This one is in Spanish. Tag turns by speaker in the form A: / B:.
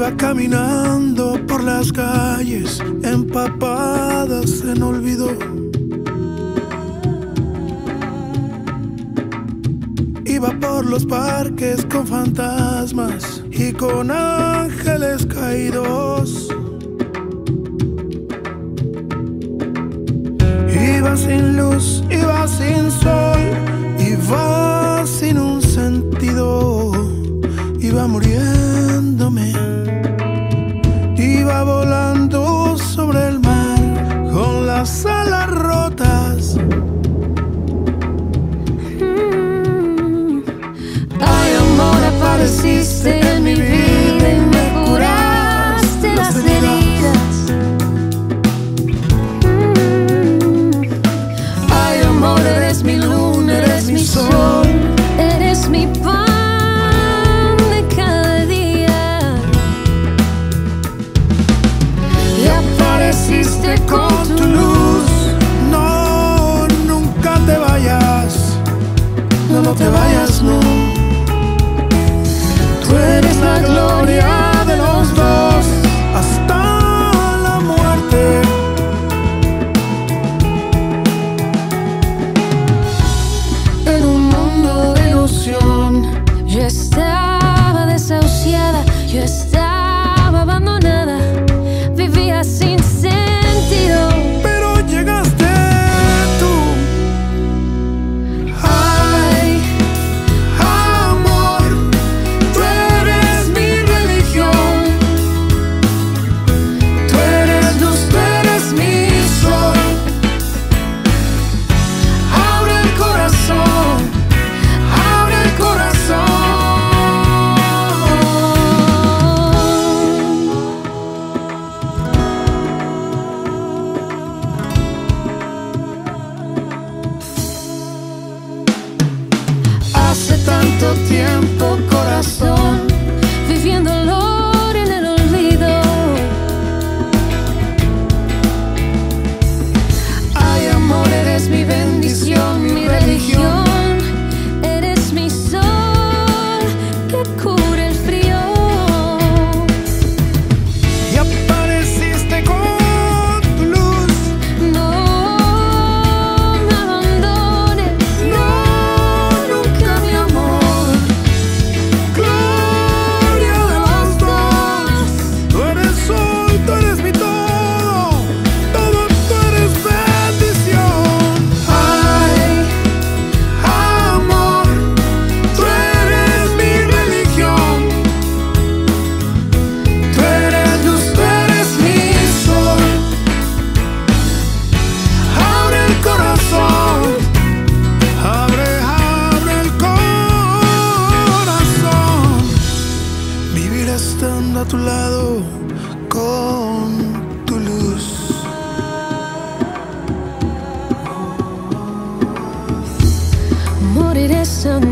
A: Iba caminando por las calles empapadas en olvido. Iba por los parques con fantasmas y con ángeles caídos. Iba sin luz, iba sin sol, iba sin un sentido. Iba muriéndome, iba volando sobre el mar con las alas rotas.
B: Ay, amor, apareciste en mi vida y me curaste las heridas. Ay, amor, eres mi luna, eres mi sol, eres mi pan. Apareciste con tu luz.
A: No, nunca te vayas. No, no te vayas, no.
B: Tú eres la gloria de los dos
A: hasta la muerte.
B: En un mundo de ilusión, yo estaba desahuciada, yo estaba abandonada. Vivía sin sentido,
A: pero llegaste tú.
B: Ay, amor, tú eres mi religión. Tú eres luz, tú eres mi sol. Abre el corazón, abre el corazón. Hace tanto tiempo, corazón, viviendo el dolor en el olvido. Ay, amor, eres mi bendición, mi religión. Eres mi sol que cura el frío.
A: Y apareciste con tu luz.
B: No me abandones, no, nunca, mi amor.
A: Gloria de los dos. Tú eres sol, tú eres mi todo. Todo tú eres bendición.
B: Ay,
A: Amor, tú eres mi religión.
B: tú eres luz, tú eres mi sol.
A: Abre el corazón. Abre el corazón. Vivir estando a tu lado con tu luz.
B: Morir estando